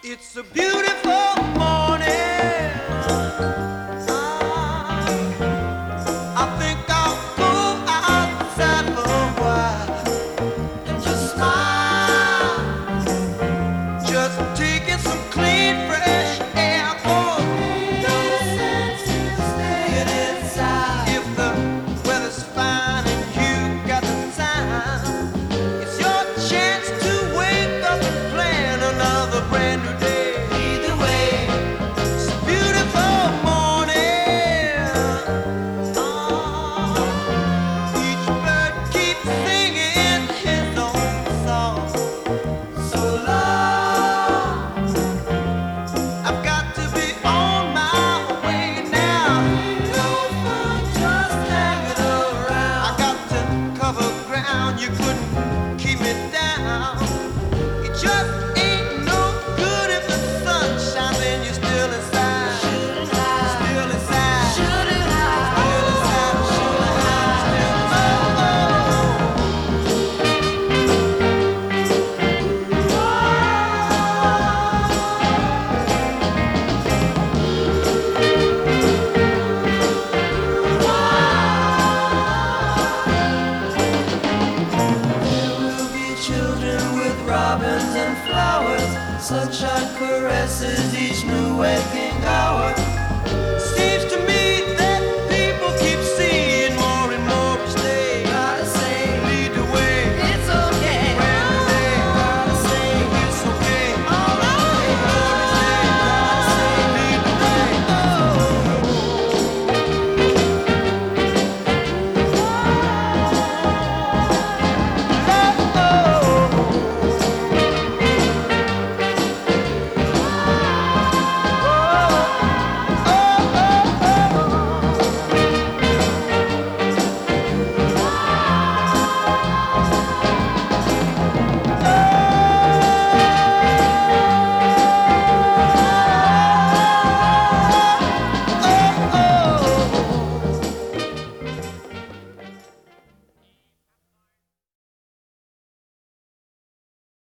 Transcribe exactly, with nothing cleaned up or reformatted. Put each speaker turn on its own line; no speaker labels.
It's a beautiful morning. Ah, I think I'll go outside for a while and just smile. Just taking some clean, fresh air. Oh, no sense in staying inside. If the weather's fine and you got the time, it's your chance to wake up and plan another brand new day. Either way, it's a beautiful morning. Oh, each bird keeps singing his own song. So long, I've got to be on my way now. No fun just hanging around. I got to cover ground. You couldn't keep me down. It just ain't no good if the sun shines and you're still inside. Still inside. Still inside. Still inside. Still There will be children with robins and flowers, sunshine caresses each new waking hour.